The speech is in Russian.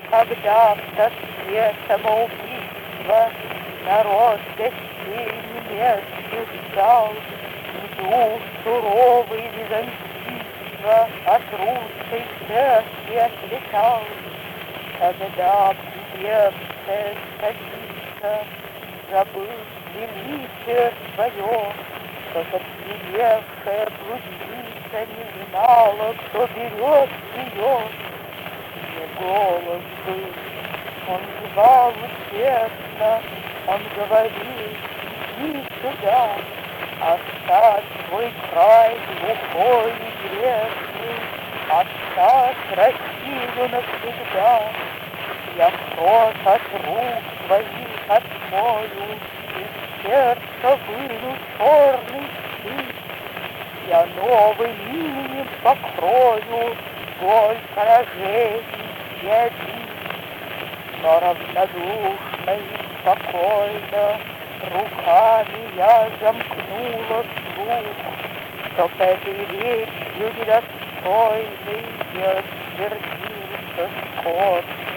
Когда в тоске самоубийства народ гостей немецких ждал, жду суровый византийства от русской церкви отлетал. Когда прибежная столица, забыв величие свое, как отсидевшая блудница не знала, кто берет ее. Не голос был, он звал усердно, он говорил: иди сюда, оставь свой край глухой и грешный, оставь Россию навсегда. Я кровь от рук твоих отмою, из сердца выну черный стыд. Я новым именем покрою боль поражений и обид. Но равнодушно и спокойно руками я замкнула слух, чтоб этой речью недостойной не рассердился скот.